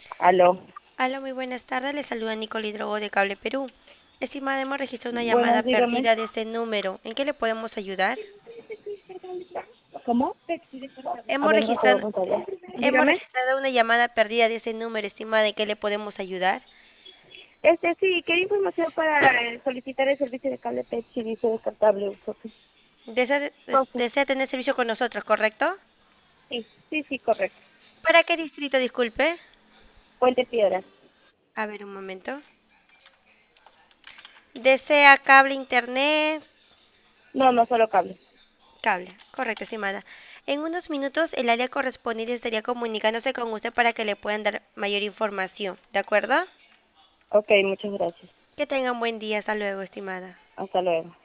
Aló. Hola, muy buenas tardes. Le saluda Nicole Hidrogo de Cable Perú. Estimada, hemos registrado una llamada Buenas, dígame. perdida de este número. ¿En qué le podemos ayudar? ¿Cómo? A Hemos ver, no te registrado, vamos allá. hemos Dígame. registrado una llamada perdida de ese número, estimada. ¿En qué le podemos ayudar? Sí, quería información para solicitar el servicio de cable PET y dice descartable. Desea, Entonces, desea tener servicio con nosotros, ¿correcto? sí, sí, sí, correcto. ¿Para qué distrito, disculpe? Puente Piedras. A ver, un momento. ¿Desea cable, internet? No, no solo cable. Cable, correcto, estimada. En unos minutos el área correspondiente estaría comunicándose con usted para que le puedan dar mayor información, ¿de acuerdo? Ok, muchas gracias. Que tengan buen día. Hasta luego, estimada. Hasta luego.